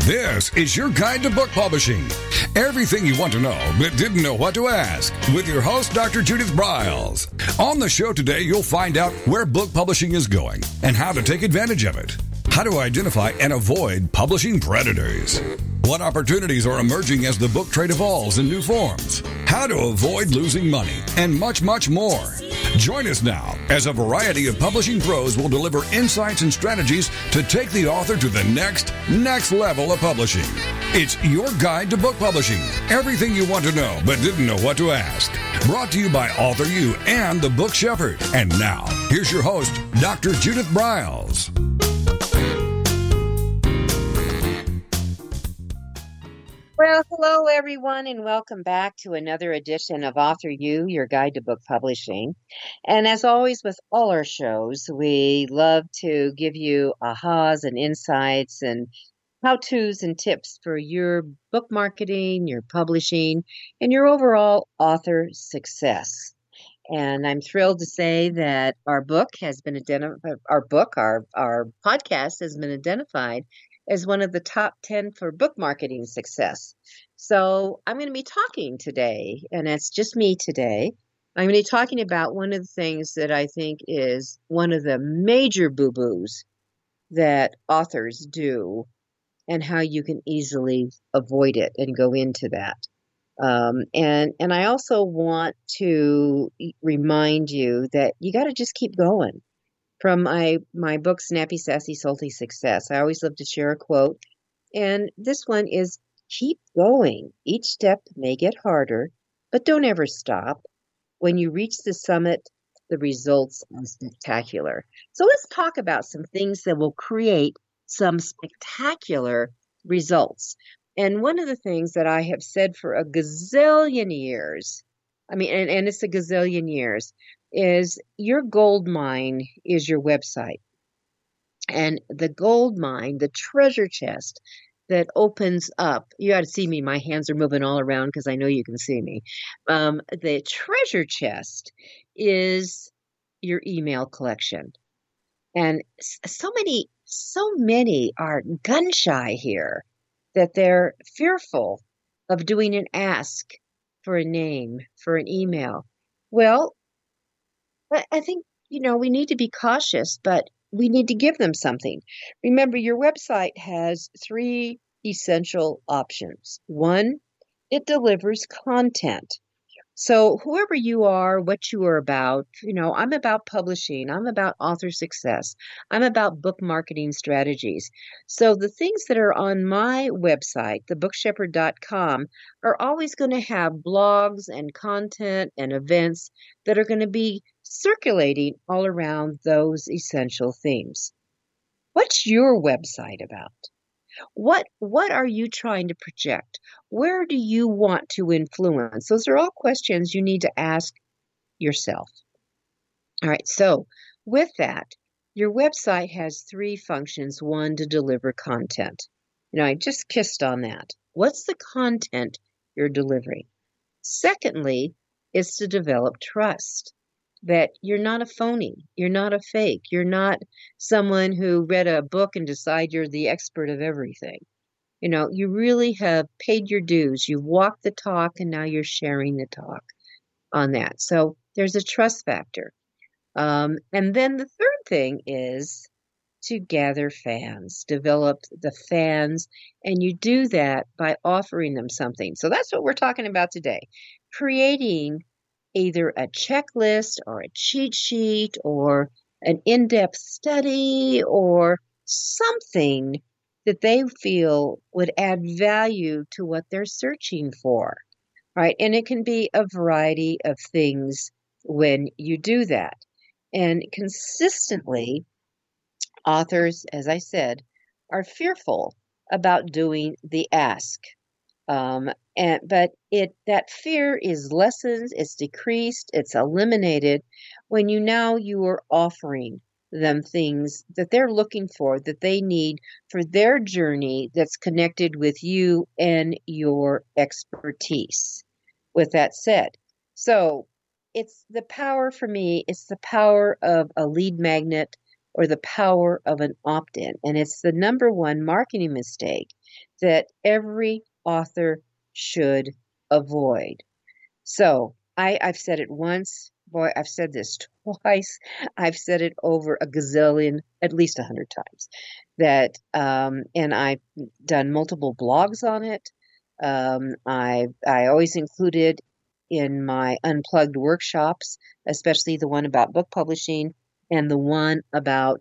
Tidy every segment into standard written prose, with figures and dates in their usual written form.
This is your guide to book publishing. Everything you want to know but didn't know what to ask with your host, Dr. Judith Briles. On the show today, you'll find out where book publishing is going and how to take advantage of it. How to identify and avoid publishing predators. What opportunities are emerging as the book trade evolves in new forms. How to avoid losing money and much, much more. Join us now as a variety of publishing pros will deliver insights and strategies to take the author to the next level of publishing. It's your guide to book publishing. Everything you want to know but didn't know what to ask. Brought to you by Author U and The Book Shepherd. And now, here's your host, Dr. Judith Briles. Well, hello, everyone, and welcome back to another edition of Author U, your guide to book publishing. And as always with all our shows, we love to give you ahas and insights and how-tos and tips for your book marketing, your publishing, and your overall author success. And I'm thrilled to say that our book has been identified, our podcast has been identified as one of the top 10 for book marketing success. So I'm going to be talking today, and it's just me today. I'm going to be talking about one of the things that I think is one of the major boo-boos that authors do and how you can easily avoid it and go into that. And I also want to remind you that you got to just keep going. From my book, Snappy, Sassy, Salty Success, I always love to share a quote. And this one is, keep going. Each step may get harder, but don't ever stop. When you reach the summit, the results are spectacular. So let's talk about some things that will create some spectacular results. And one of the things that I have said for a gazillion years, and it's a gazillion years, is your gold mine is your website. And the gold mine, the treasure chest that opens up, you got to see me, my hands are moving all around because I know you can see me. The treasure chest is your email collection. And so many are gun shy here that they're fearful of doing an ask for a name, for an email. Well, I think, we need to be cautious, but we need to give them something. Remember, your website has 3 essential options. 1, it delivers content. So whoever you are, what you are about, I'm about publishing. I'm about author success. I'm about book marketing strategies. So the things that are on my website, thebookshepherd.com, are always going to have blogs and content and events that are going to be circulating all around those essential themes. What's your website about? What are you trying to project? Where do you want to influence? Those are all questions you need to ask yourself. All right, so with that, your website has 3 functions. 1, to deliver content. I just kissed on that. What's the content you're delivering? Secondly, is to develop trust. That you're not a phony, you're not a fake, you're not someone who read a book and decide you're the expert of everything. You really have paid your dues. You've walked the talk, and now you're sharing the talk on that. So there's a trust factor. And then the third thing is to gather fans, develop the fans, and you do that by offering them something. So that's what we're talking about today, creating either a checklist or a cheat sheet or an in-depth study or something that they feel would add value to what they're searching for, right? And it can be a variety of things when you do that. And consistently, authors, as I said, are fearful about doing the ask. But that fear is lessened, it's decreased, it's eliminated when you are offering them things that they're looking for, that they need for their journey that's connected with you and your expertise. With that said, so it's the power for me, it's the power of a lead magnet or the power of an opt-in. And it's the number one marketing mistake that every author should avoid. So I've said it once. Boy, I've said this twice. I've said it over a gazillion, at least 100 times. And I've done multiple blogs on it. I always included in my unplugged workshops, especially the one about book publishing and the one about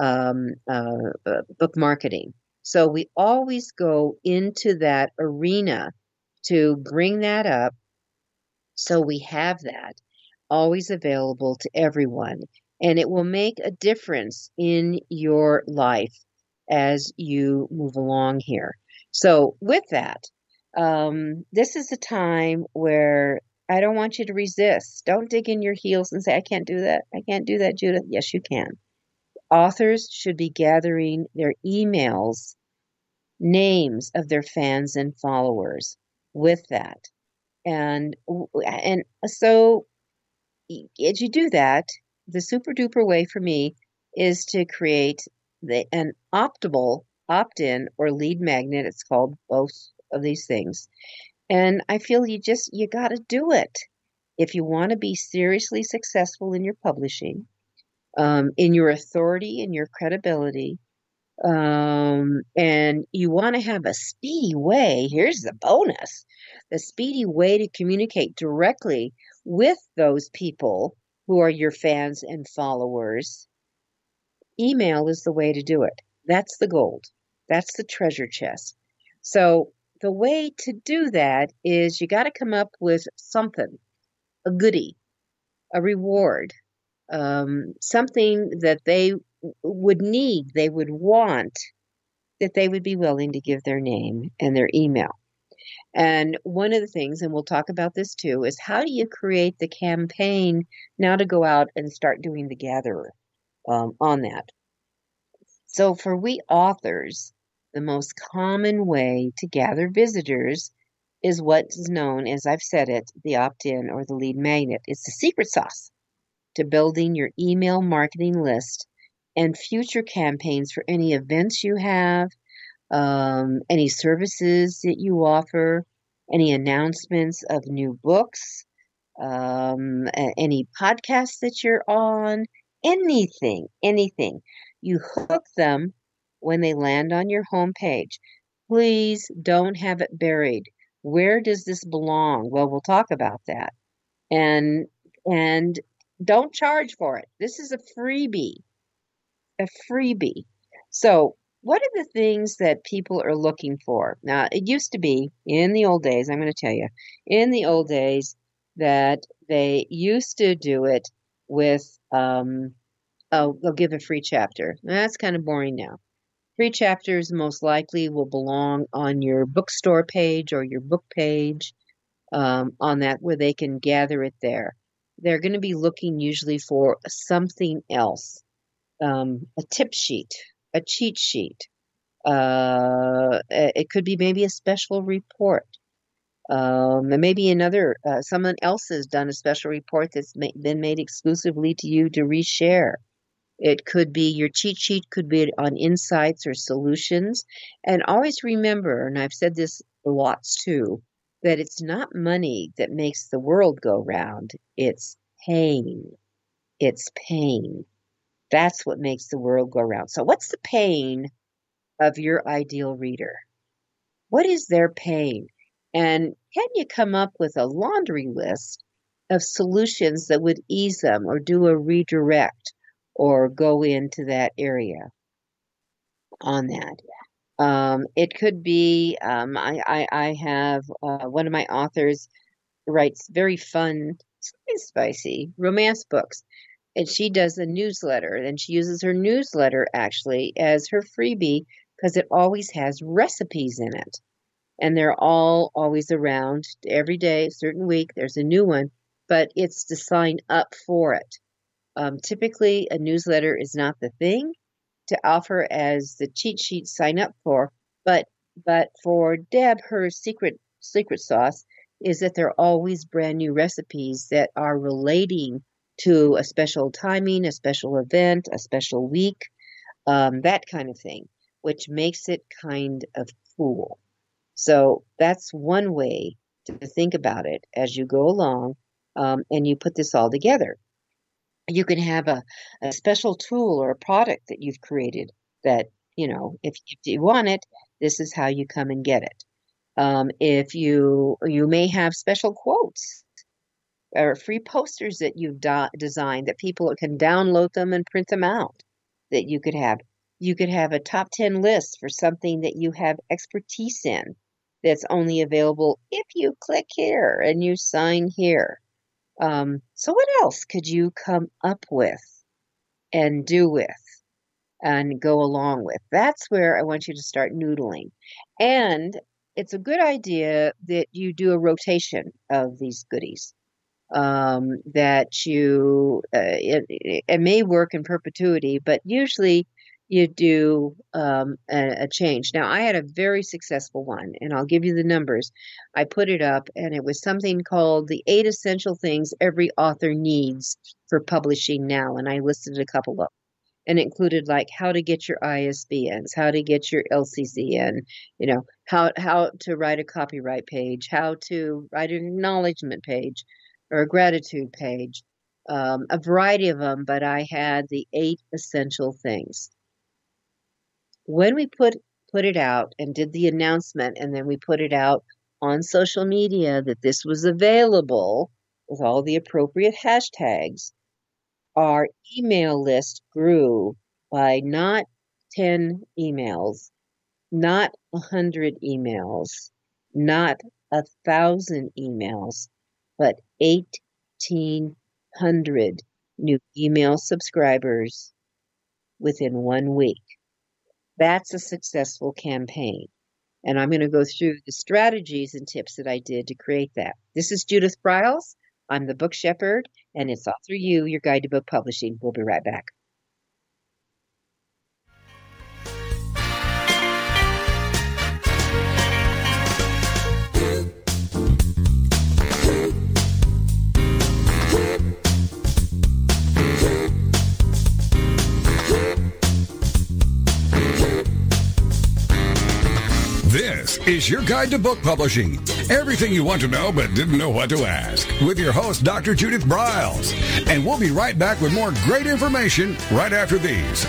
book marketing. So we always go into that arena to bring that up. So we have that always available to everyone, and it will make a difference in your life as you move along here. So with that, this is a time where I don't want you to resist. Don't dig in your heels and say, I can't do that. I can't do that, Judith. Yes, you can. Authors should be gathering their emails, names of their fans and followers with that. And so as you do that, the super duper way for me is to create an optimal opt-in or lead magnet. It's called both of these things. And I feel you got to do it. If you want to be seriously successful in your publishing, in your authority, in your credibility, and you want to have a speedy way, here's the bonus, the speedy way to communicate directly with those people who are your fans and followers. Email is the way to do it. That's the gold. That's the treasure chest. So the way to do that is you got to come up with something, a goodie, a reward, something that they would need, they would want, that they would be willing to give their name and their email. And one of the things, and we'll talk about this too, is how do you create the campaign now to go out and start doing the gatherer on that. So for we authors, the most common way to gather visitors is what's known, as I've said it, the opt-in or the lead magnet. It's the secret sauce to building your email marketing list and future campaigns for any events you have, any services that you offer, any announcements of new books, any podcasts that you're on, anything. You hook them when they land on your homepage. Please don't have it buried. Where does this belong? Well, we'll talk about that. And don't charge for it. This is a freebie. So what are the things that people are looking for? Now, it used to be in the old days, I'm going to tell you, in the old days that they used to do it with, they'll give a free chapter. That's kind of boring now. Free chapters most likely will belong on your bookstore page or your book page, on that where they can gather it there. They're going to be looking usually for something else, a tip sheet, a cheat sheet. It could be maybe a special report. And maybe someone else has done a special report that's been made exclusively to you to reshare. It could be your cheat sheet, could be on insights or solutions. And always remember, and I've said this lots too, that it's not money that makes the world go round. It's pain. It's pain. That's what makes the world go round. So what's the pain of your ideal reader? What is their pain? And can you come up with a laundry list of solutions that would ease them or do a redirect or go into that area on that? It could be, I have one of my authors writes very fun, spicy romance books. And she does a newsletter, and she uses her newsletter actually as her freebie because it always has recipes in it. And they're all always around every day, certain week, there's a new one, but it's to sign up for it. Typically, a newsletter is not the thing to offer as the cheat sheet sign up for, but for Deb, her secret sauce is that there are always brand new recipes that are relating to a special timing, a special event, a special week, that kind of thing, which makes it kind of tool. So that's one way to think about it as you go along, and you put this all together. You can have a special tool or a product that you've created that, if you want it, this is how you come and get it. If you may have special quotes or free posters that you've designed that people can download them and print them out that you could have. You could have a top 10 list for something that you have expertise in that's only available if you click here and you sign here. So what else could you come up with and do with and go along with? That's where I want you to start noodling. And it's a good idea that you do a rotation of these goodies. That it may work in perpetuity, but usually you do a change. Now, I had a very successful one, and I'll give you the numbers. I put it up, and it was something called the 8 Essential Things Every Author Needs for Publishing Now, and I listed a couple of them. And it included like how to get your ISBNs, how to get your LCCN, how to write a copyright page, how to write an acknowledgement page, or a gratitude page, a variety of them, but I had the 8 essential things. When we put it out and did the announcement, and then we put it out on social media that this was available with all the appropriate hashtags, our email list grew by not 10 emails, not 100 emails, not 1,000 emails, but 1,800 new email subscribers within 1 week. That's a successful campaign. And I'm going to go through the strategies and tips that I did to create that. This is Judith Briles. I'm the Book Shepherd, and it's Author You, your guide to book publishing. We'll be right back. This is your guide to book publishing. Everything you want to know but didn't know what to ask. With your host, Dr. Judith Briles. And we'll be right back with more great information right after these.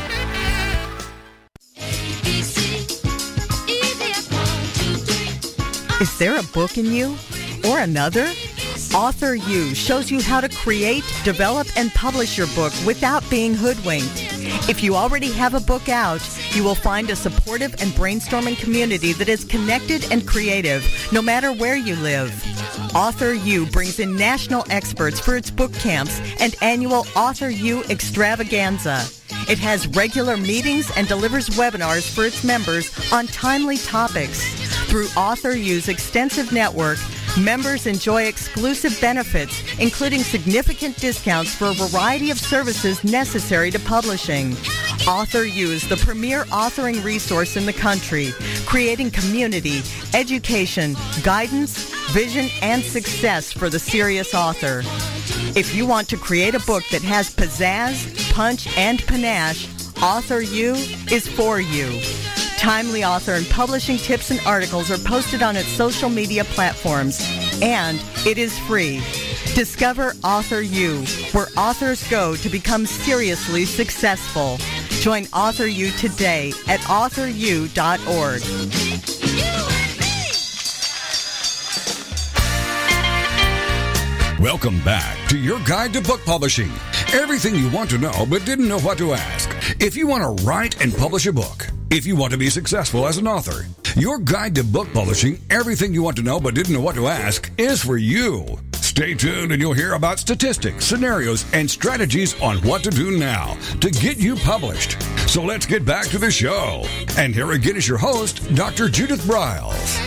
Is there a book in you or another? Author You shows you how to create, develop, and publish your book without being hoodwinked. If you already have a book out, you will find a supportive and brainstorming community that is connected and creative, no matter where you live. Author You brings in national experts for its book camps and annual Author You extravaganza. It has regular meetings and delivers webinars for its members on timely topics. Through Author You's extensive network, members enjoy exclusive benefits, including significant discounts for a variety of services necessary to publishing. Author You is the premier authoring resource in the country, creating community, education, guidance, vision, and success for the serious author. If you want to create a book that has pizzazz, punch, and panache, Author You is for you. Timely author and publishing tips and articles are posted on its social media platforms, and it is free. Discover Author You, where authors go to become seriously successful. Join Author You today at authoryou.org. Welcome back to your guide to book publishing. Everything you want to know but didn't know what to ask. If you want to write and publish a book, if you want to be successful as an author, your guide to book publishing, everything you want to know but didn't know what to ask, is for you. Stay tuned and you'll hear about statistics, scenarios, and strategies on what to do now to get you published. So let's get back to the show. And here again is your host, Dr. Judith Briles.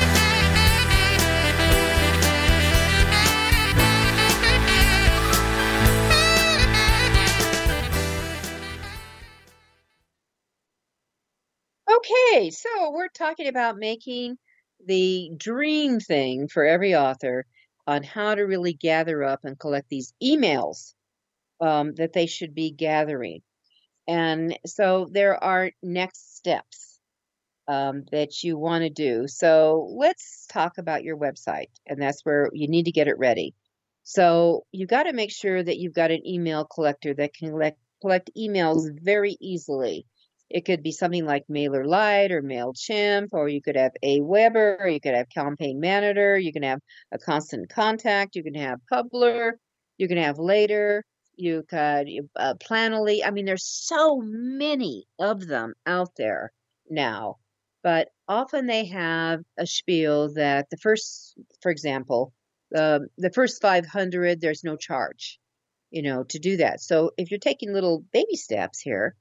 Okay, so we're talking about making the dream thing for every author on how to really gather up and collect these emails that they should be gathering. And so there are next steps. that you want to do. So let's talk about your website, and that's where you need to get it ready. So you got to make sure that you've got an email collector that can collect emails very easily. It could be something like MailerLite or MailChimp, or you could have Aweber, or you could have Campaign Manager, you can have a Constant Contact, you can have Publer, you can have Later, you could Planoly. I mean, there's so many of them out there now, but often they have a spiel that the first, for example, the first 500, there's no charge, to do that. So if you're taking little baby steps here,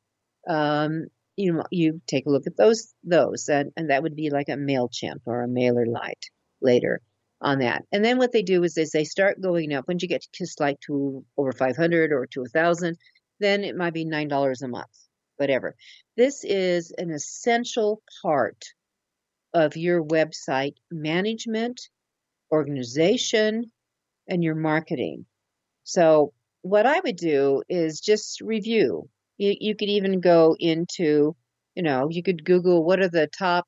you take a look at those, and that would be like a MailChimp or a MailerLite Later on that. And then what they do is they start going up. Once you get just like to over 500 or to 1,000, then it might be $9 a month, whatever. This is an essential part of your website management, organization, and your marketing. So what I would do is just review. You could even go into, you could Google what are the top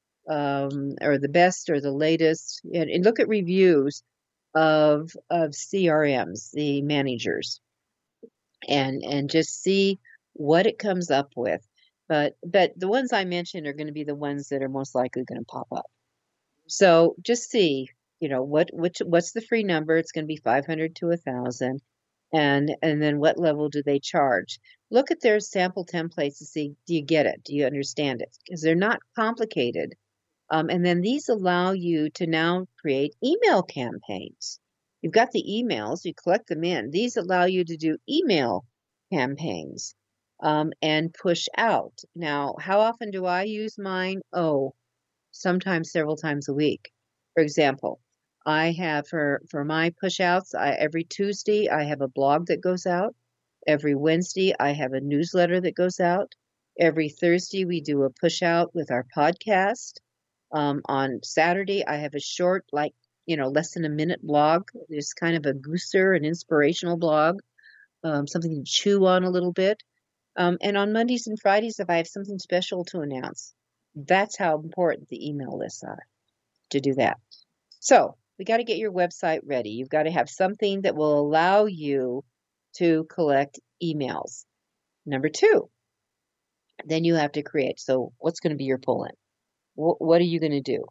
or the best or the latest, and look at reviews of CRMs, the managers, and just see what it comes up with. But the ones I mentioned are going to be the ones that are most likely going to pop up. So just see, what's the free number? It's going to be 500 to 1,000. And then what level do they charge? Look at their sample templates to see, do you get it? Do you understand it? Because they're not complicated. And then these allow you to now create email campaigns. You've got the emails, you collect them in. These allow you to do email campaigns and push out. Now, how often do I use mine? Oh, sometimes several times a week. For example, I have for my push outs, every Tuesday I have a blog that goes out. Every Wednesday I have a newsletter that goes out. Every Thursday we do a push out with our podcast. On Saturday I have a short, less than a minute blog. It's kind of a gooser, an inspirational blog, something to chew on a little bit. And on Mondays and Fridays, if I have something special to announce, that's how important the email lists are to do that. So we got to get your website ready. You've got to have something that will allow you to collect emails. Number 2, then you have to create. So what's going to be your pull-in? What are you going to do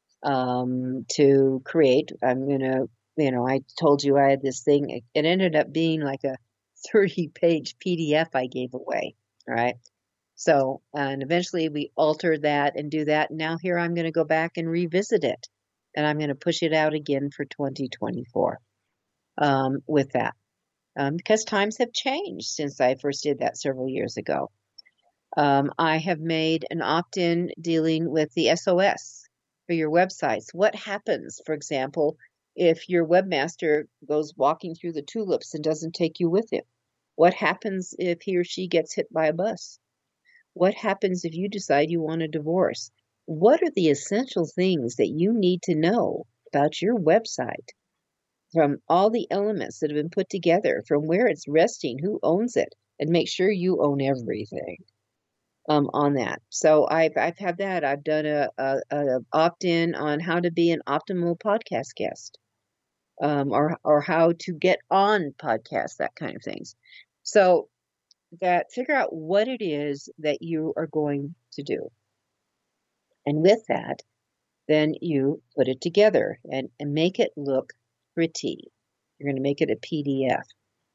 to create? I'm going to, I told you I had this thing. It ended up being like a 30-page PDF I gave away. All right. So, and eventually we altered that and do that. Now here I'm going to go back and revisit it. And I'm going to push it out again for 2024 with that. Because times have changed since I first did that several years ago. I have made an opt-in dealing with the SOS for your websites. What happens, for example, if your webmaster goes walking through the tulips and doesn't take you with him? What happens if he or she gets hit by a bus? What happens if you decide you want a divorce? What are the essential things that you need to know about your website, from all the elements that have been put together, from where it's resting, who owns it, and make sure you own everything on that. So I've had that. I've done a opt-in on how to be an optimal podcast guest, or how to get on podcasts, that kind of things. So that figure out what it is that you are going to do. And with that, then you put it together and make it look pretty. You're going to make it a PDF.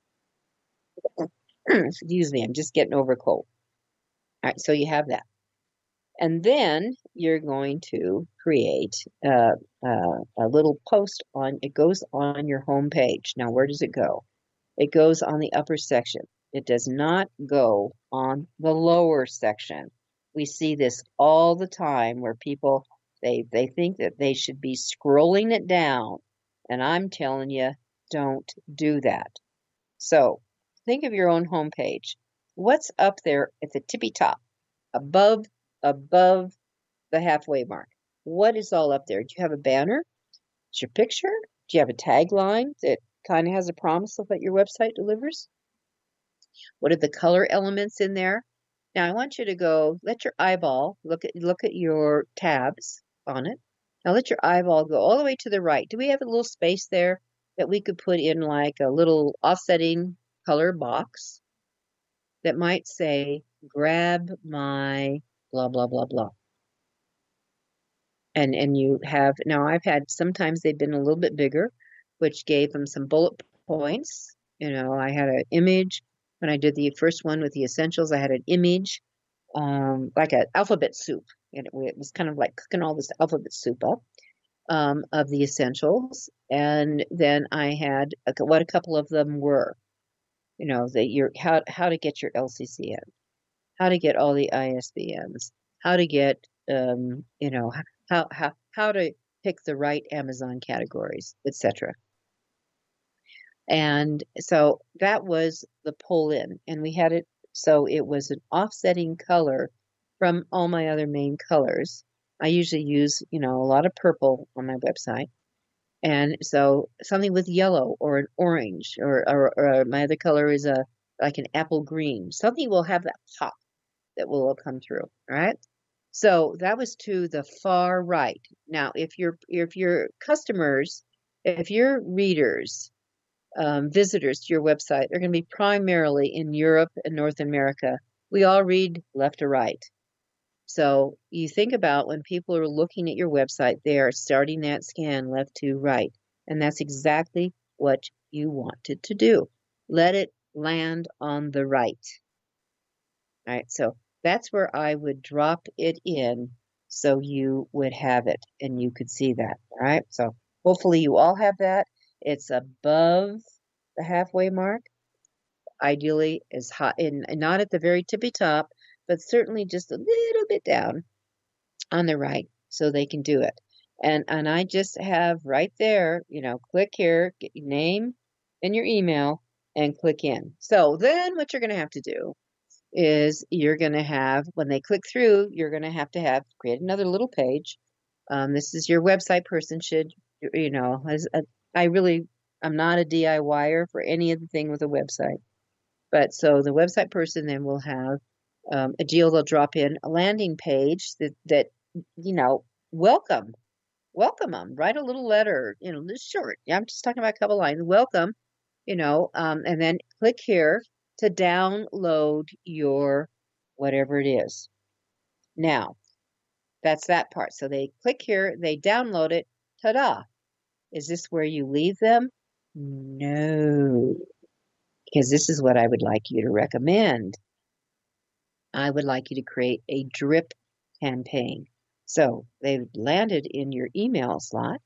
Excuse me, I'm just getting over a cold. All right, so you have that. And then you're going to create a little post it goes on your home page. Now, where does it go? It goes on the upper section. It does not go on the lower section. We see this all the time where people, they think that they should be scrolling it down. And I'm telling you, don't do that. So think of your own homepage. What's up there at the tippy top, above the halfway mark? What is all up there? Do you have a banner? Is your picture? Do you have a tagline that kind of has a promise of what your website delivers? What are the color elements in there? Now I want you to go, let your eyeball look at your tabs on it. Now let your eyeball go all the way to the right. Do we have a little space there that we could put in like a little offsetting color box that might say, grab my blah, blah, blah, blah. And you have, now I've had, sometimes they've been a little bit bigger, which gave them some bullet points. I had an image when I did the first one with the essentials. I had an image, like an alphabet soup. And it was kind of like cooking all this alphabet soup up of the essentials. And then I had what a couple of them were. How to get your LCCN, how to get all the ISBNs, how to get how to pick the right Amazon categories, etc. And so that was the pull in, and we had it so it was an offsetting color from all my other main colors. I usually use a lot of purple on my website, and so something with yellow or an orange, or my other color is like an apple green. Something will have that pop that will come through, right? So that was to the far right. Now, if your customers, if your readers, visitors to your website are going to be primarily in Europe and North America, we all read left to right. So you think about when people are looking at your website, they are starting that scan left to right. And that's exactly what you wanted to do. Let it land on the right. All right, so that's where I would drop it in so you would have it and you could see that. All right, so hopefully you all have that. It's above the halfway mark. Ideally, is hot and not at the very tippy top, but certainly just a little bit down on the right so they can do it. And I just have right there, click here, get your name and your email and click in. So then what you're going to have to do is you're going to have, when they click through, you're going to have create another little page. This is your website person should, I'm not a DIYer for any of the thing with a website. But so the website person then will have a deal. They'll drop in a landing page that welcome them. Write a little letter, just short. Yeah, I'm just talking about a couple lines. Welcome, and then click here to download your whatever it is. Now, that's that part. So they click here, they download it. Ta-da! Is this where you leave them? No. Because this is what I would like you to recommend. I would like you to create a drip campaign. So they've landed in your email slot.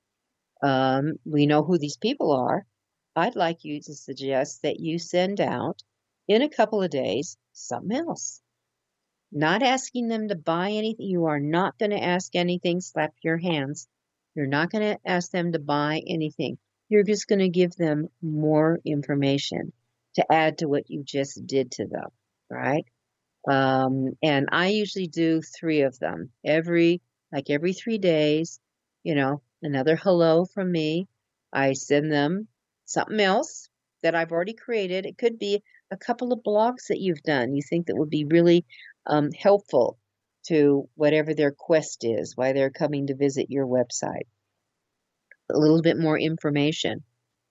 We know who these people are. I'd like you to suggest that you send out in a couple of days something else. Not asking them to buy anything. You are not going to ask anything. Slap your hands. You're not going to ask them to buy anything. You're just going to give them more information to add to what you just did to them, right? And I usually do 3 of them every 3 days, another hello from me. I send them something else that I've already created. It could be a couple of blogs that you've done you think that would be really helpful to whatever their quest is, why they're coming to visit your website. A little bit more information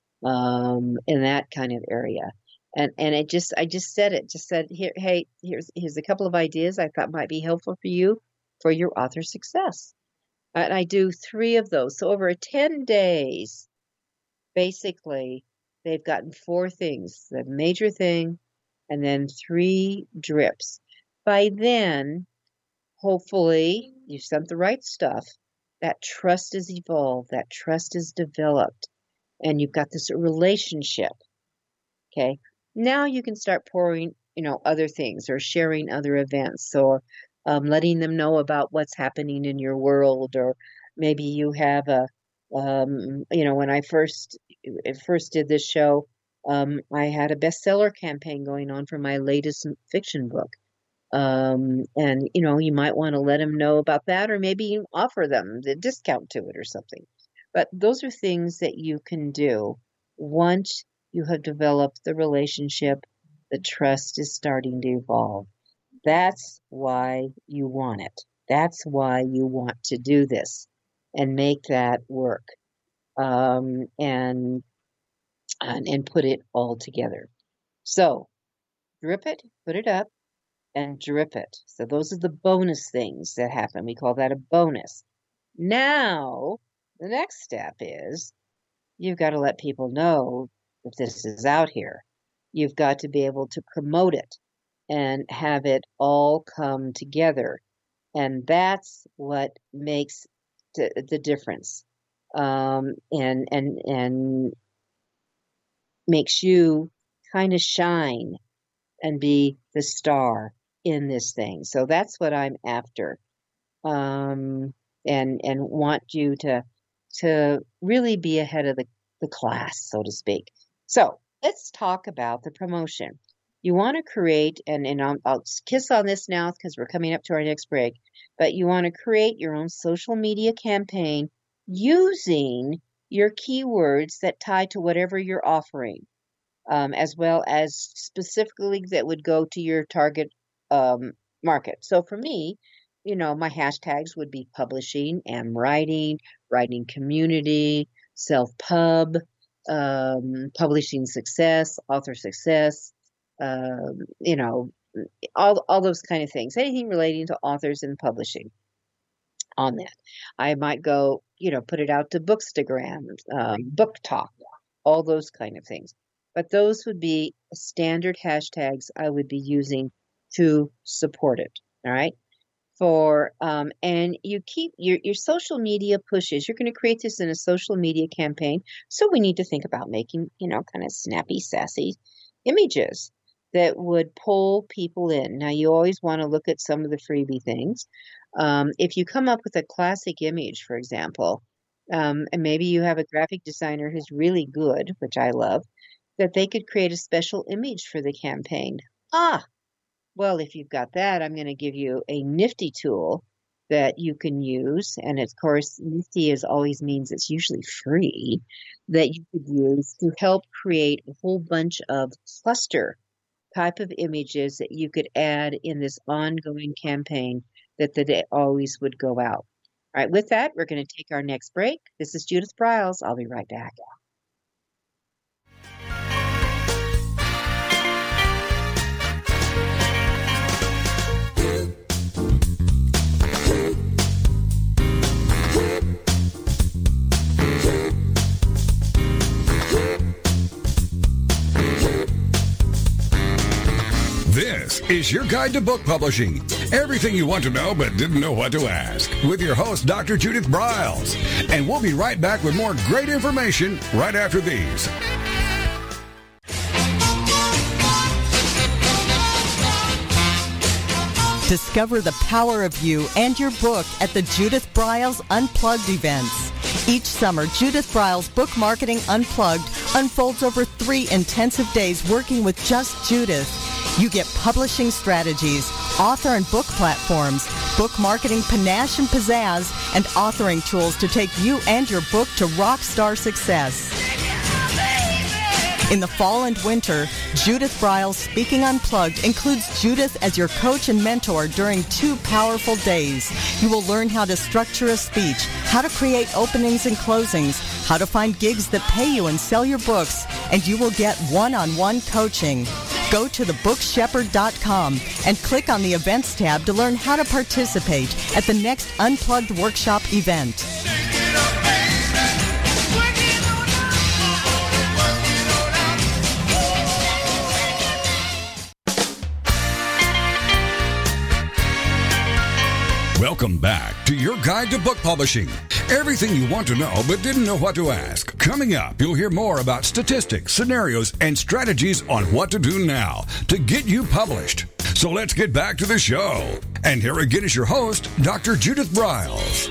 in that kind of area. And I just said here, hey, here's a couple of ideas I thought might be helpful for you for your author success. And I do 3 of those. So over 10 days, basically, they've gotten 4 things, the major thing, and then 3 drips. By then, hopefully, you've sent the right stuff. That trust is evolved. That trust is developed. And you've got this relationship. Okay. Now you can start pouring, other things or sharing other events or letting them know about what's happening in your world. Or maybe you have when I first did this show, I had a bestseller campaign going on for my latest fiction book. And you might want to let them know about that, or maybe you offer them the discount to it or something. But those are things that you can do once you have developed the relationship. The trust is starting to evolve. That's why you want it. That's why you want to do this and make that work, and put it all together. So drip it, put it up, and drip it. So those are the bonus things that happen. We call that a bonus. Now, the next step is you've got to let people know that this is out here. You've got to be able to promote it and have it all come together. And that's what makes the difference, and makes you kind of shine and be the star in this thing. So that's what I'm after, and want you to really be ahead of the class, so to speak. So let's talk about the promotion. You want to create, and I'll kiss on this now because we're coming up to our next break, but you want to create your own social media campaign using your keywords that tie to whatever you're offering, as well as specifically that would go to your target market. So for me, my hashtags would be publishing and writing community, self-pub, publishing success, author success, all those kind of things, anything relating to authors and publishing on that. I might go, put it out to Bookstagram, Book Talk, all those kind of things. But those would be standard hashtags I would be using to support it. All right. And you keep your social media pushes. You're going to create this in a social media campaign. So we need to think about making, kind of snappy, sassy images that would pull people in. Now, you always want to look at some of the freebie things. If you come up with a classic image, for example, and maybe you have a graphic designer who's really good, which I love, that they could create a special image for the campaign. Well, if you've got that, I'm going to give you a nifty tool that you can use. And of course, nifty always means it's usually free, that you could use to help create a whole bunch of cluster type of images that you could add in this ongoing campaign that they always would go out. All right, with that, we're going to take our next break. This is Judith Briles. I'll be right back. This is your guide to book publishing. Everything you want to know but didn't know what to ask. With your host, Dr. Judith Briles. And we'll be right back with more great information right after these. Discover the power of you and your book at the Judith Briles Unplugged events. Each summer, Judith Briles Book Marketing Unplugged unfolds over 3 intensive days working with just Judith. You get publishing strategies, author and book platforms, book marketing panache and pizzazz, and authoring tools to take you and your book to rock star success. In the fall and winter, Judith Briles Speaking Unplugged includes Judith as your coach and mentor during 2 powerful days. You will learn how to structure a speech, how to create openings and closings, how to find gigs that pay you and sell your books, and you will get one-on-one coaching. Go to thebookshepherd.com and click on the Events tab to learn how to participate at the next Unplugged Workshop event. Welcome back to your guide to book publishing. Everything you want to know but didn't know what to ask. Coming up, you'll hear more about statistics, scenarios, and strategies on what to do now to get you published. So let's get back to the show. And here again is your host, Dr. Judith Briles.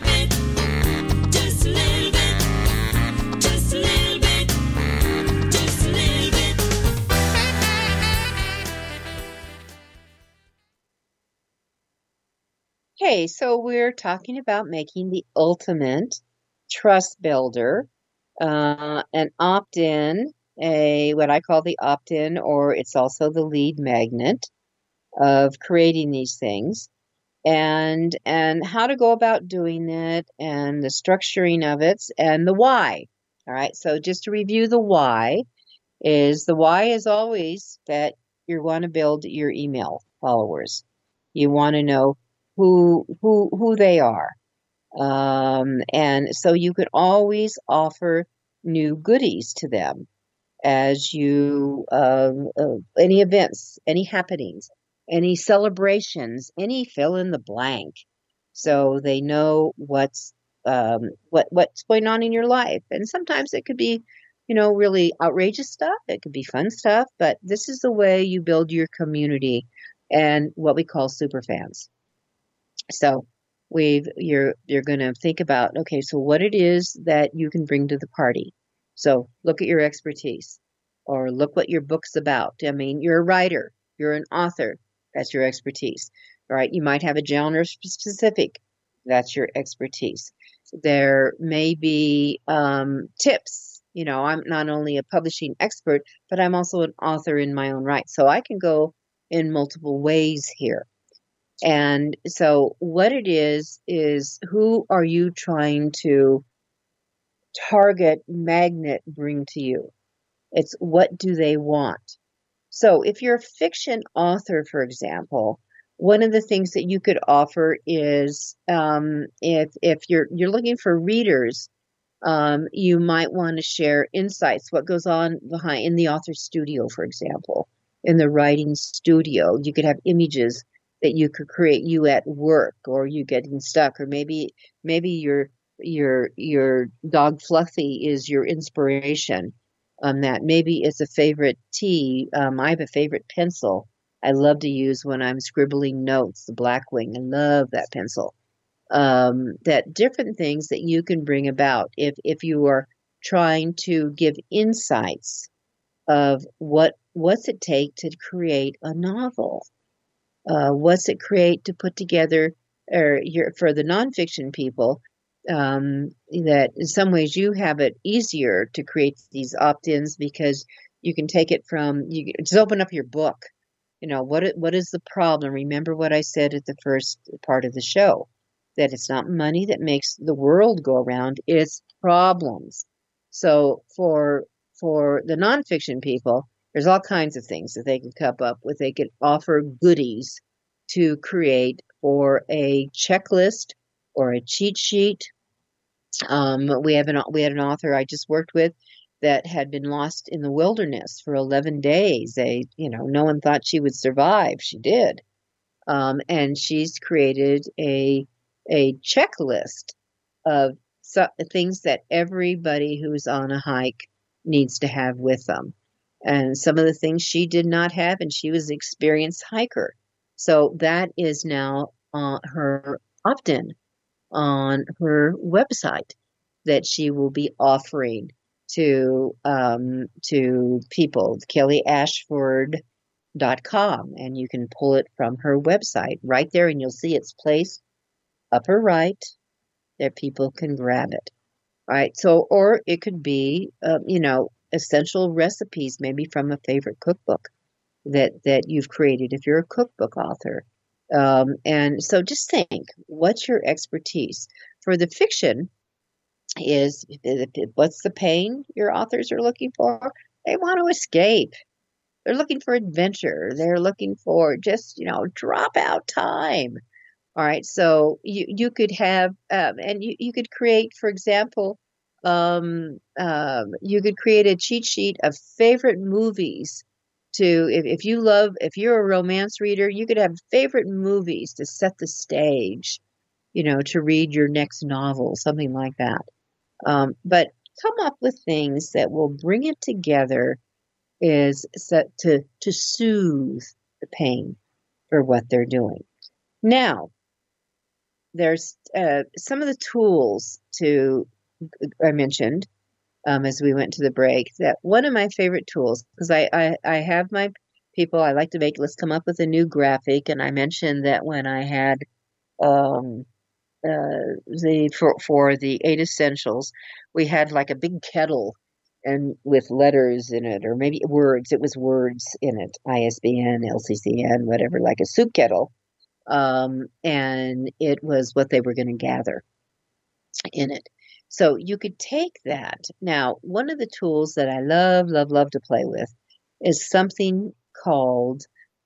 Okay, so we're talking about making the ultimate trust builder, an opt-in, what I call the opt-in, or it's also the lead magnet. of creating these things, and how to go about doing it, and the structuring of it, and the why. All right, so just to review, the why is always that you want to build your email followers. You want to know who they are. And so you could always offer new goodies to them as you, any events, any happenings, any celebrations, any fill in the blank. So they know what's going on in your life. And sometimes it could be, really outrageous stuff. It could be fun stuff, but this is the way you build your community and what we call super fans. So you're going to think about, okay, so what it is that you can bring to the party. So look at your expertise, or look what your book's about. I mean, you're a writer, you're an author, that's your expertise. All right, you might have a genre specific, that's your expertise. There may be tips. I'm not only a publishing expert, but I'm also an author in my own right. So I can go in multiple ways here. And so what it is who are you trying to target, magnet, bring to you? It's what do they want? So if you're a fiction author, for example, one of the things that you could offer is, if you're looking for readers, you might want to share insights, what goes on behind in the author's studio, for example, in the writing studio. You could have images that you could create, you at work, or you getting stuck, or maybe your dog Fluffy is your inspiration. That maybe it's a favorite tea. I have a favorite pencil I love to use when I'm scribbling notes, the Blackwing. I love that pencil. That different things that you can bring about if you are trying to give insights of what's it take to create a novel. What's it create to put together, or for the nonfiction people, that in some ways you have it easier to create these opt-ins because you can take it you just open up your book. What is the problem? Remember what I said at the first part of the show, that it's not money that makes the world go around, it's problems. So for the nonfiction people, there's all kinds of things that they can come up with. They could offer goodies to create, or a checklist or a cheat sheet. We had an author I just worked with that had been lost in the wilderness for 11 days. No one thought she would survive. She did. And she's created a checklist of things that everybody who's on a hike needs to have with them. And some of the things she did not have, and she was an experienced hiker. So that is now her opt-in on her website that she will be offering to people, kellyashford.com, and you can pull it from her website right there, and you'll see its placed upper right that people can grab it. All right. So, or it could be, essential recipes, maybe from a favorite cookbook that you've created if you're a cookbook author. And so just think, what's your expertise? For the fiction, what's the pain your authors are looking for? They want to escape. They're looking for adventure. They're looking for just, drop out time. All right. So you could have, and you could create, for example, you could create a cheat sheet of favorite movies if you're a romance reader, you could have favorite movies to set the stage, to read your next novel, something like that. But come up with things that will bring it together is set to soothe the pain for what they're doing. Now, there's some of the tools I mentioned as we went to the break, that one of my favorite tools, because I have my people, I like to let's come up with a new graphic. And I mentioned that when I had for the 8 essentials, we had like a big kettle and with letters in it, or maybe words. It was words in it, ISBN, LCCN, whatever, like a soup kettle. And it was what they were going to gather in it. So you could take that. Now, one of the tools that I love to play with is something called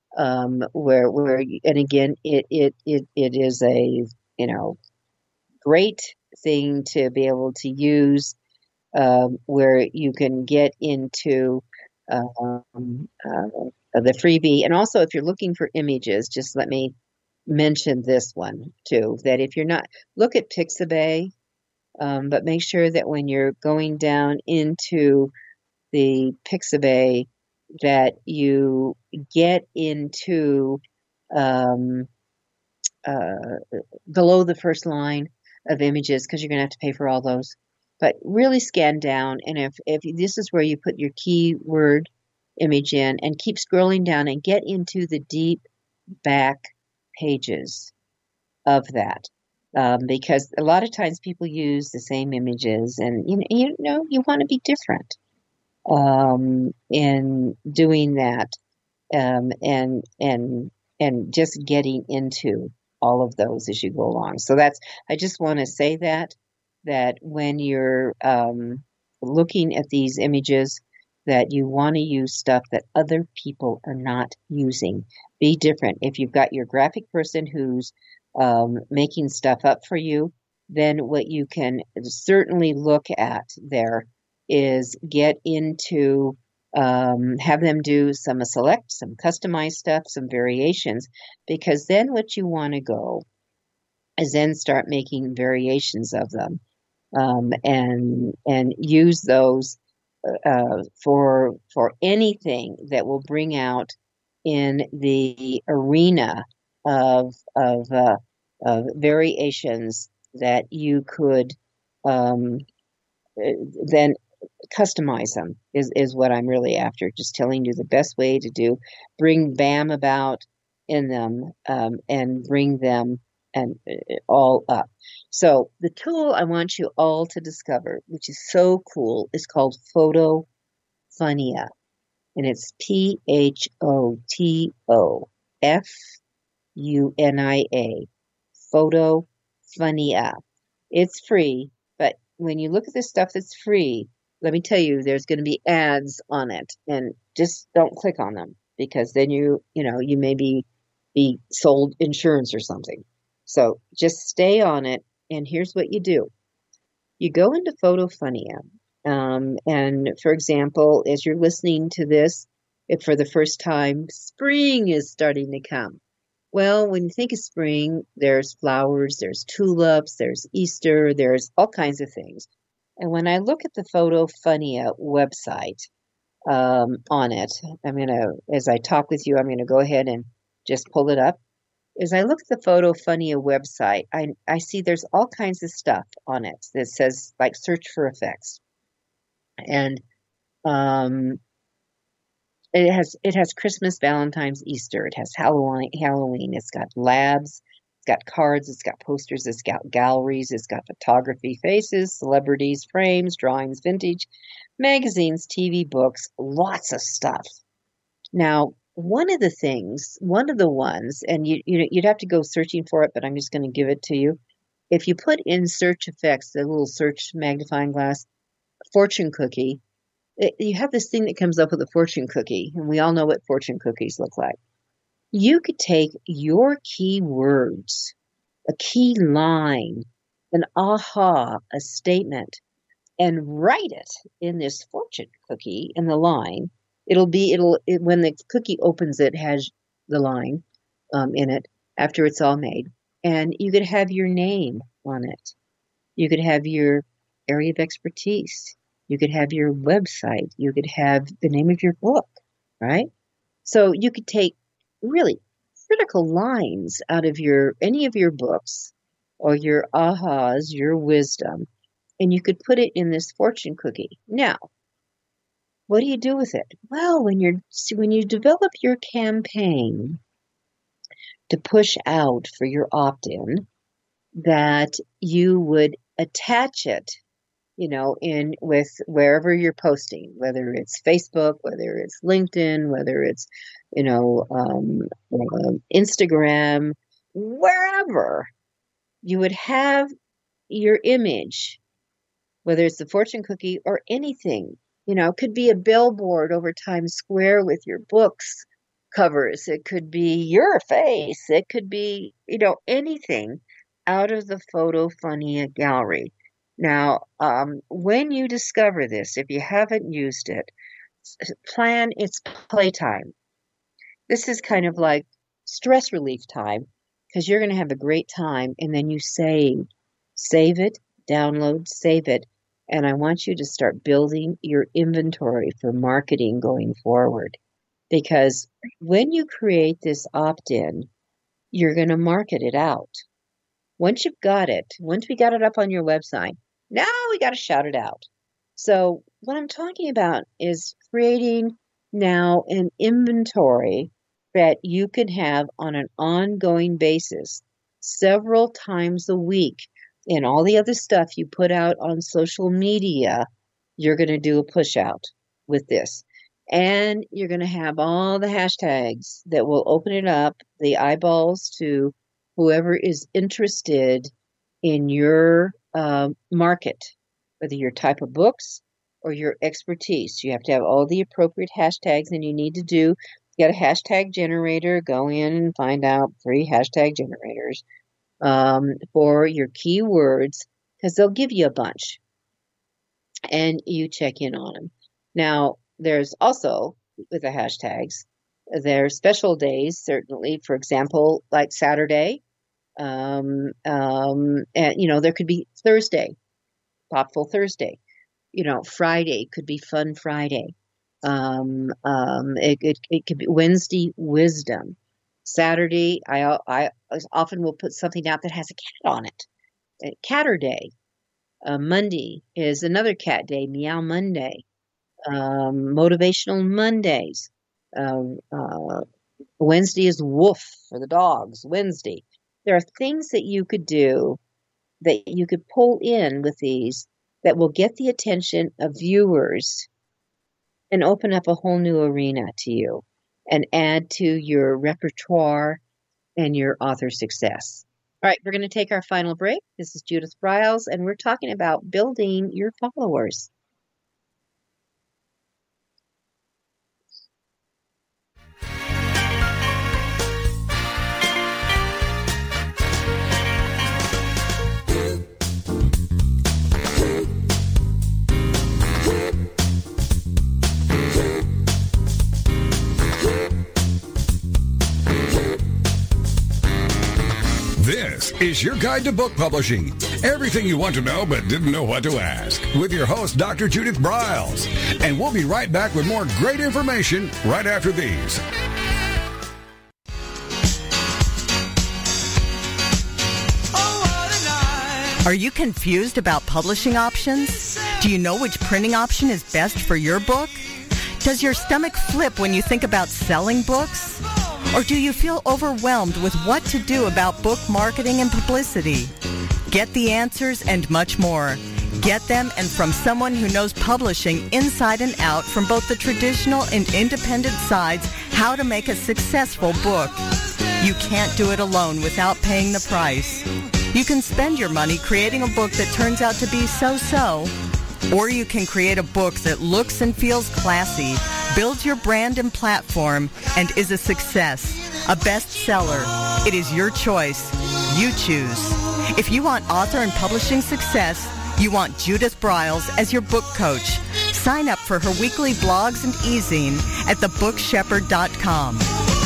and again, it is a, great thing to be able to use, where you can get into the freebie. And also, if you're looking for images, just let me mention this one too, that if you're not, look at Pixabay, but make sure that when you're going down into the Pixabay, that you get into below the first line of images, because you're going to have to pay for all those. But really scan down, and if this is where you put your keyword image in, and keep scrolling down and get into the deep back pages of that. Because a lot of times people use the same images, and you want to be different in doing that, and just getting into all of those as you go along. So I just want to say that when you're looking at these images, that you want to use stuff that other people are not using. Be different. If you've got your graphic person who's making stuff up for you, then what you can certainly look at there is get into, have them do some customized stuff, some variations, because then what you want to go is then start making variations of them, and use those for anything that will bring out in the arena of variations that you could then customize them is what I'm really after. Just telling you the best way to bring BAM about in them, and bring them and all up. So the tool I want you all to discover, which is so cool, is called Photofunia, and it's PHOTOFUNIA. Photofunia. It's free, but when you look at the stuff that's free, let me tell you, there's going to be ads on it, and just don't click on them, because then you may be sold insurance or something. So just stay on it, and here's what you do. You go into Photofunia, and for example, as you're listening to this, if for the first time, spring is starting to come. Well, when you think of spring, there's flowers, there's tulips, there's Easter, there's all kinds of things. And when I look at the Photofunia website, on it, as I talk with you, I'm going to go ahead and just pull it up. As I look at the Photofunia website, I see there's all kinds of stuff on it that says, like, search for effects. And it has Christmas, Valentine's, Easter. It has Halloween. It's got labs. It's got cards. It's got posters. It's got galleries. It's got photography, faces, celebrities, frames, drawings, vintage, magazines, TV, books, lots of stuff. Now, one of the ones, and you'd have to go searching for it, but I'm just going to give it to you. If you put in search effects, the little search magnifying glass, fortune cookie, you have this thing that comes up with a fortune cookie, and we all know what fortune cookies look like. You could take your keywords, a key line, an aha, a statement, and write it in this fortune cookie in the line. When the cookie opens, it has the line in it after it's all made. And you could have your name on it. You could have your area of expertise. You could have your website. You could have the name of your book, right? So you could take really critical lines out of any of your books, or your ahas, your wisdom, and you could put it in this fortune cookie. Now, what do you do with it? Well, when you develop your campaign to push out for your opt-in, that you would attach it in with wherever you're posting, whether it's Facebook, whether it's LinkedIn, whether it's, Instagram, wherever you would have your image, whether it's the fortune cookie or anything. It could be a billboard over Times Square with your books covers. It could be your face. It could be, anything out of the Photofunia gallery. Now, when you discover this, if you haven't used it, plan its playtime. This is kind of like stress relief time, because you're going to have a great time, and then you save it, download, save it. And I want you to start building your inventory for marketing going forward. Because when you create this opt-in, you're going to market it out. Once you've got it, once we got it up on your website, now we got to shout it out. So what I'm talking about is creating now an inventory that you can have on an ongoing basis, several times a week. And all the other stuff you put out on social media, you're going to do a push out with this. And you're going to have all the hashtags that will open it up, the eyeballs to whoever is interested in your market, whether your type of books or your expertise. You have to have all the appropriate hashtags, and you need to get a hashtag generator. Go in and find out free hashtag generators for your keywords, because they'll give you a bunch, and you check in on them. Now, there's also, with the hashtags, there's special days, certainly, for example, like Saturday, and, there could be Thursday, Thoughtful Thursday, Friday could be Fun Friday, it could be Wednesday Wisdom. Saturday, I often will put something out that has a cat on it. Catter Day. Monday is another cat day, Meow Monday. Motivational Mondays. Wednesday is Woof for the dogs. Wednesday. There are things that you could do, that you could pull in with these, that will get the attention of viewers and open up a whole new arena to you, and add to your repertoire and your author success. All right, we're going to take our final break. This is Judith Briles, and we're talking about building your followers. This is your guide to book publishing. Everything you want to know but didn't know what to ask. With your host, Dr. Judith Briles. And we'll be right back with more great information right after these. Are you confused about publishing options? Do you know which printing option is best for your book? Does your stomach flip when you think about selling books? Or do you feel overwhelmed with what to do about book marketing and publicity? Get the answers and much more. Get them, and from someone who knows publishing inside and out, from both the traditional and independent sides, how to make a successful book. You can't do it alone without paying the price. You can spend your money creating a book that turns out to be so-so, or you can create a book that looks and feels classy, builds your brand and platform, and is a success, a bestseller. It is your choice. You choose. If you want author and publishing success, you want Judith Briles as your book coach. Sign up for her weekly blogs and e-zine at thebookshepherd.com.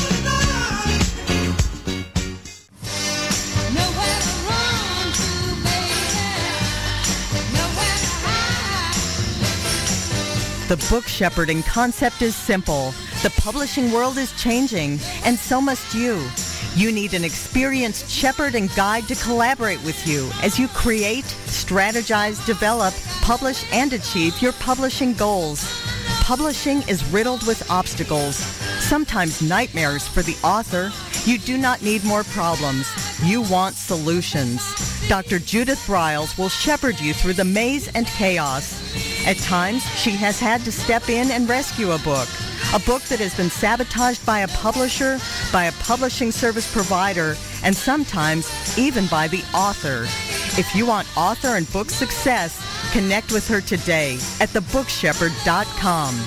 The book shepherding concept is simple. The publishing world is changing, and so must you. You need an experienced shepherd and guide to collaborate with you as you create, strategize, develop, publish, and achieve your publishing goals. Publishing is riddled with obstacles, sometimes nightmares for the author. You do not need more problems. You want solutions. Dr. Judith Briles will shepherd you through the maze and chaos. At times, she has had to step in and rescue a book that has been sabotaged by a publisher, by a publishing service provider, and sometimes even by the author. If you want author and book success, connect with her today at thebookshepherd.com.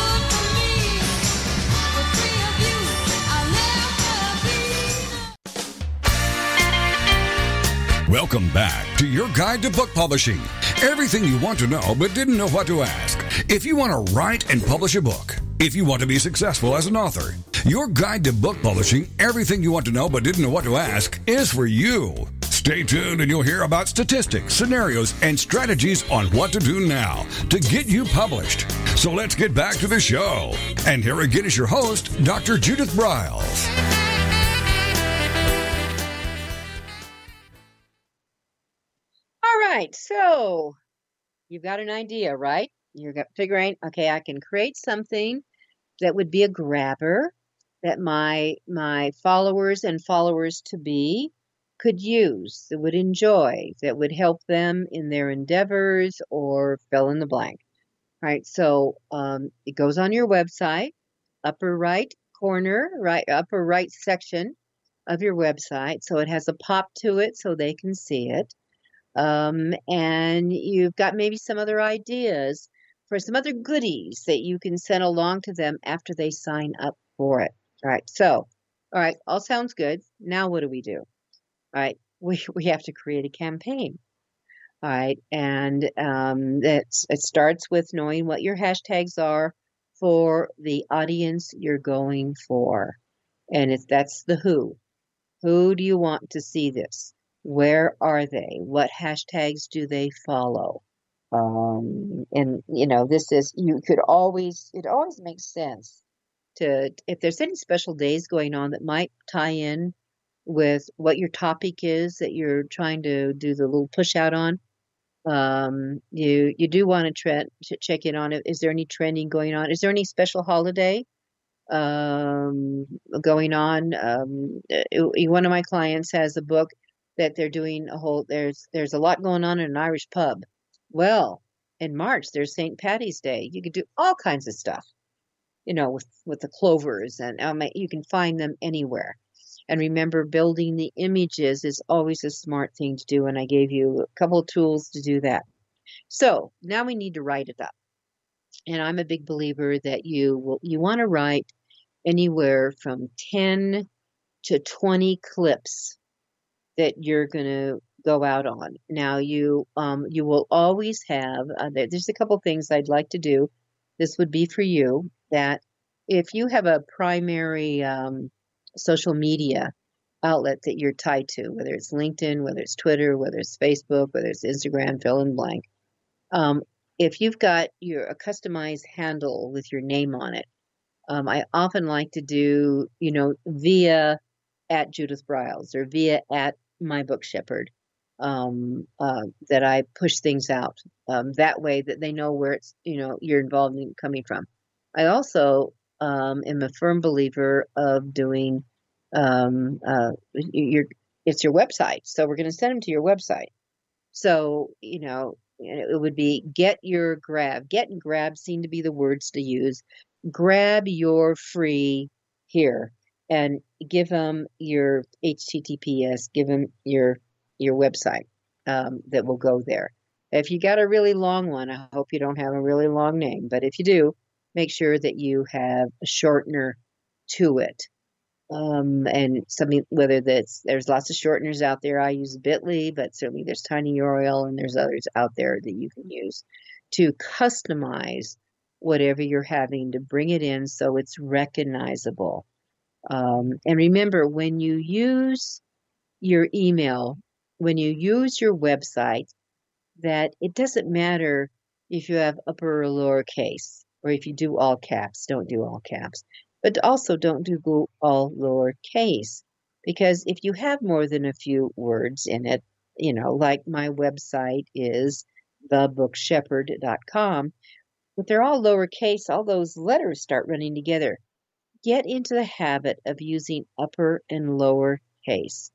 Welcome back to your guide to book publishing. Everything you want to know but didn't know what to ask. If you want to write and publish a book, if you want to be successful as an author, your guide to book publishing, everything you want to know but didn't know what to ask, is for you. Stay tuned and you'll hear about statistics, scenarios, and strategies on what to do now to get you published. So let's get back to the show. And here again is your host, Dr. Judith Briles. All right, so you've got an idea, right? You're figuring, okay, I can create something that would be a grabber that my followers and followers to be could use, that would enjoy, that would help them in their endeavors or fill in the blank. All right, so it goes on your website, upper right corner, upper right section of your website. So it has a pop to it so they can see it. And you've got maybe some other ideas for some other goodies that you can send along to them after they sign up for it. All right. So, all right. All sounds good. Now what do we do? All right. We have to create a campaign. All right. And it starts with knowing what your hashtags are for the audience you're going for. And that's the who. Who do you want to see this? Where are they? What hashtags do they follow? And this is, it always makes sense to, if there's any special days going on that might tie in with what your topic is that you're trying to do the little push out on, you do want to check in on it. Is there any trending going on? Is there any special holiday going on? One of my clients has a book that they're doing there's a lot going on in an Irish pub. Well, in March, there's St. Paddy's Day. You could do all kinds of stuff, with the clovers, and you can find them anywhere. And remember, building the images is always a smart thing to do, and I gave you a couple of tools to do that. So now we need to write it up. And I'm a big believer that you want to write anywhere from 10 to 20 clips that you're going to go out on. Now you will always have, there's a couple things I'd like to do. This would be for you, that if you have a primary social media outlet that you're tied to, whether it's LinkedIn, whether it's Twitter, whether it's Facebook, whether it's Instagram, fill in blank. If you've got a customized handle with your name on it, I often like to do, via at Judith Briles or via at My Book Shepherd, that I push things out that way that they know where it's, you're involved in coming from. I also am a firm believer of doing it's your website. So we're going to send them to your website. So, it would be get and grab seem to be the words to use. Grab your free here and give them your HTTPS, give them your website that will go there. If you got a really long one, I hope you don't have a really long name, but if you do, make sure that you have a shortener to it. And something, whether there's lots of shorteners out there. I use Bitly, but certainly there's TinyURL and there's others out there that you can use to customize whatever you're having to bring it in so it's recognizable. And remember, when you use your email, when you use your website, that it doesn't matter if you have upper or lowercase, or if you do all caps, don't do all caps. But also don't do all lowercase, because if you have more than a few words in it, like my website is thebookshepherd.com, but they're all lowercase, all those letters start running together. Get into the habit of using upper and lower case.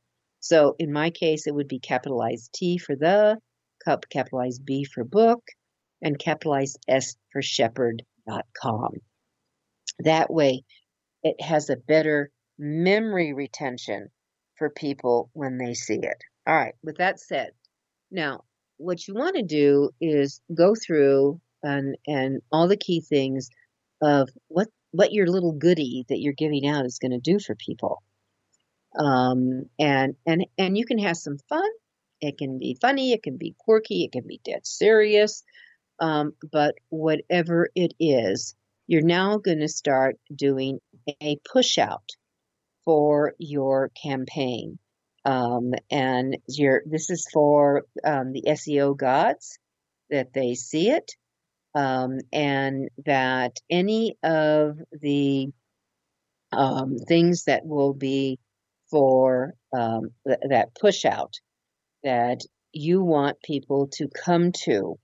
So in my case, it would be capitalized T for the, capitalized B for book, and capitalized S for shepherd.com. That way, it has a better memory retention for people when they see it. All right, with that said, now what you want to do is go through and all the key things of what your little goodie that you're giving out is going to do for people. And you can have some fun. It can be funny, it can be quirky, it can be dead serious. But whatever it is, you're now going to start doing a push out for your campaign. And this is for the SEO gods, that they see it, and that any of the things that will be for that push out that you want people to come to,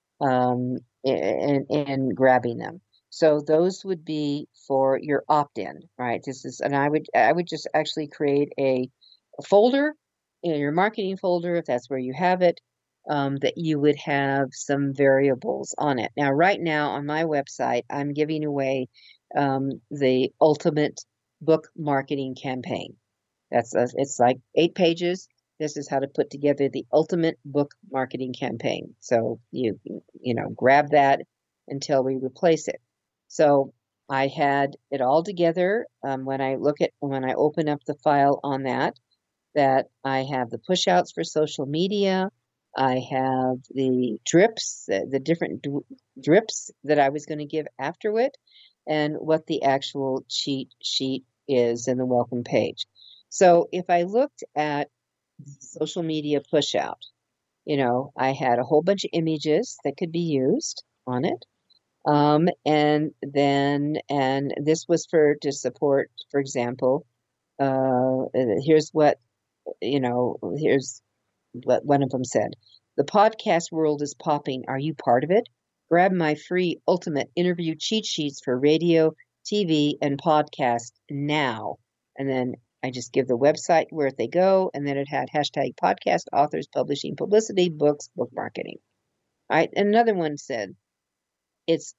and grabbing them. So those would be for your opt-in, right? And I would just actually create a folder in your marketing folder, if that's where you have it, that you would have some variables on it. Now, right now on my website, I'm giving away the ultimate book marketing campaign. It's like 8 pages. This is how to put together the ultimate book marketing campaign. So you grab that until we replace it. So I had it all together. When I open up the file on that I have the push outs for social media. I have the drips, the different drips that I was going to give after it, and what the actual cheat sheet is in the welcome page. So if I looked at social media push out, I had a whole bunch of images that could be used on it. And this was to support, for example, here's what one of them said: "The podcast world is popping. Are you part of it? Grab my free ultimate interview cheat sheets for radio, TV, and podcast now." And then I just give the website where they go, and then it had hashtag podcast, authors, publishing, publicity, books, book marketing. All right. Another one said, "It's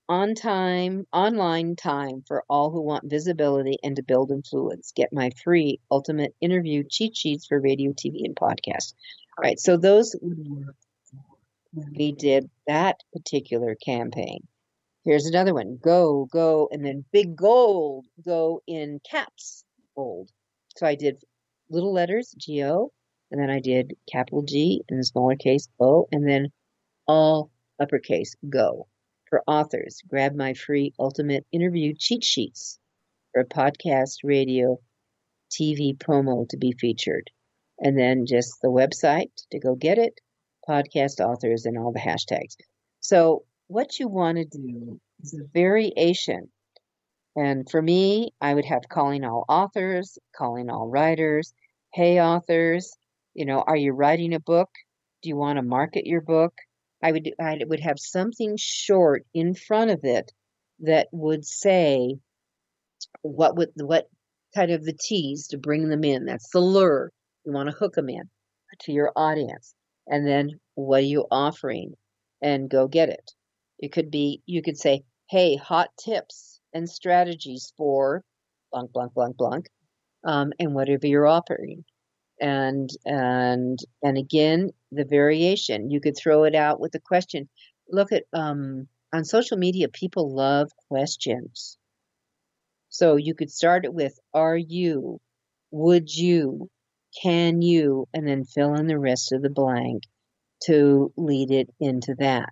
online time for all who want visibility and to build influence. Get my free ultimate interview cheat sheets for radio, TV, and podcast." All right. So those would work when we did that particular campaign. Here's another one: go, and then big gold, go in caps, bold. So I did little letters, G-O, and then I did capital G and the smaller case O, and then all uppercase, go. For authors, grab my free ultimate interview cheat sheets for podcast, radio, TV promo to be featured. And then just the website to go get it, podcast, authors, and all the hashtags. So what you want to do is a variation. And for me, I would have calling all authors, calling all writers. Hey, authors, are you writing a book? Do you want to market your book? I would have something short in front of it that would say what kind of the tease to bring them in. That's the lure. You want to hook them in to your audience. And then what are you offering? And go get it. You could say, hey, hot tips and strategies for blank, blank, blank, blank, and whatever you're offering. And again, the variation, you could throw it out with a question. Look at, on social media, people love questions. So you could start it with, are you, would you, can you, and then fill in the rest of the blank to lead it into that.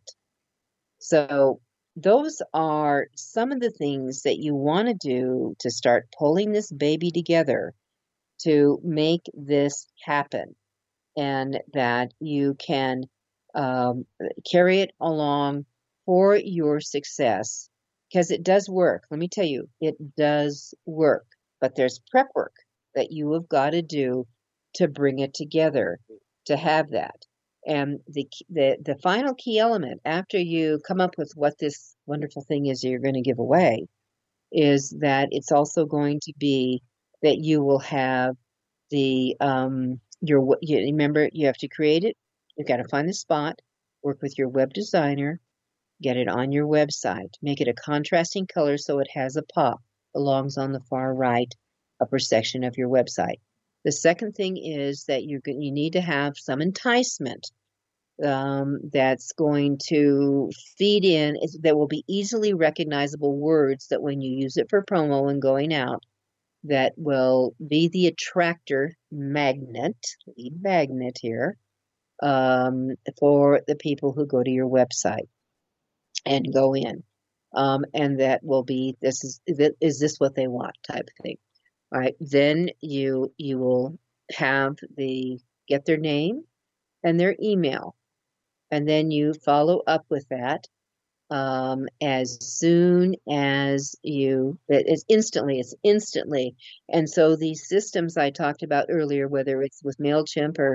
So those are some of the things that you want to do to start pulling this baby together to make this happen, and that you can carry it along for your success, because it does work. Let me tell you, it does work, but there's prep work that you have got to do to bring it together, to have that. And the final key element, after you come up with what this wonderful thing is you're going to give away, is that it's also going to be that you will have the remember, you have to create it. You've got to find the spot, work with your web designer, get it on your website, make it a contrasting color so it has a pop, belongs on the far right upper section of your website. The second thing is that you need to have some enticement that's going to feed in, that will be easily recognizable words that when you use it for promo and going out, that will be the attractor magnet, lead magnet here, for the people who go to your website and go in. And that will be, is this what they want type of thing. All right. Then you will get their name and their email. And then you follow up with that as soon as it's instantly. And so these systems I talked about earlier, whether it's with MailChimp or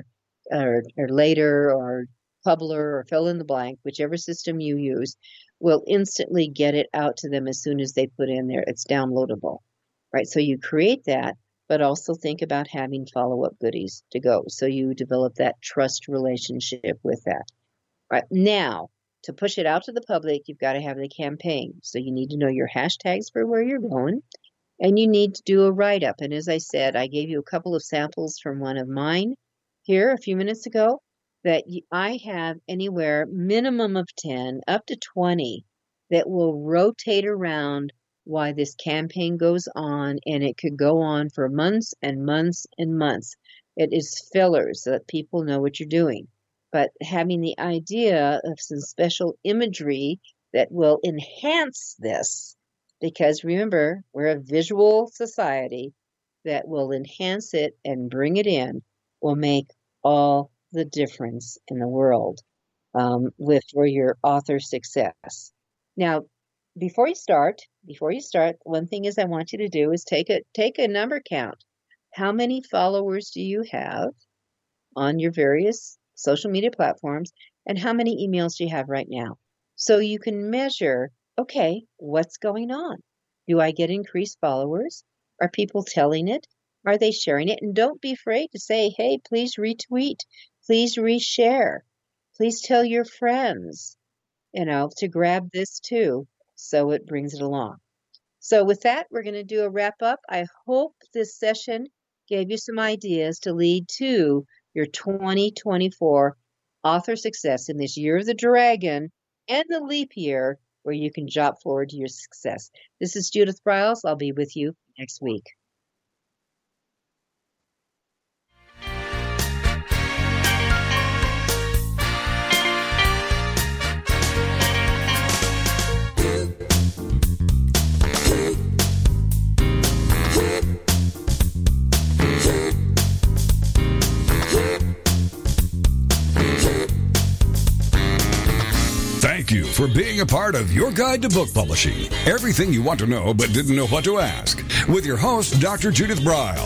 Later or Publer or fill in the blank, whichever system you use, will instantly get it out to them as soon as they put in there. It's downloadable, right? So you create that, but also think about having follow-up goodies to go. So you develop that trust relationship with that. Right now, to push it out to the public, you've got to have the campaign. So you need to know your hashtags for where you're going, and you need to do a write-up. And as I said, I gave you a couple of samples from one of mine here a few minutes ago, that I have anywhere minimum of 10 up to 20 that will rotate around why this campaign goes on, and it could go on for months and months and months. It is fillers so that people know what you're doing. But having the idea of some special imagery that will enhance this, because remember, we're a visual society, that will enhance it and bring it in, will make all the difference in the world for your author success. Now, before you start, one thing is I want you to do is take a number count. How many followers do you have on your various social media platforms, and how many emails do you have right now? So you can measure, okay, what's going on? Do I get increased followers? Are people telling it? Are they sharing it? And don't be afraid to say, hey, please retweet, please reshare, please tell your friends, to grab this too, so it brings it along. So with that, we're going to do a wrap up. I hope this session gave you some ideas to lead to your 2024 author success in this year of the dragon and the leap year, where you can jump forward to your success. This is Judith Briles. I'll be with you next week. Thank you for being a part of Your Guide to Book Publishing. Everything you want to know but didn't know what to ask. With your host, Dr. Judith Briles.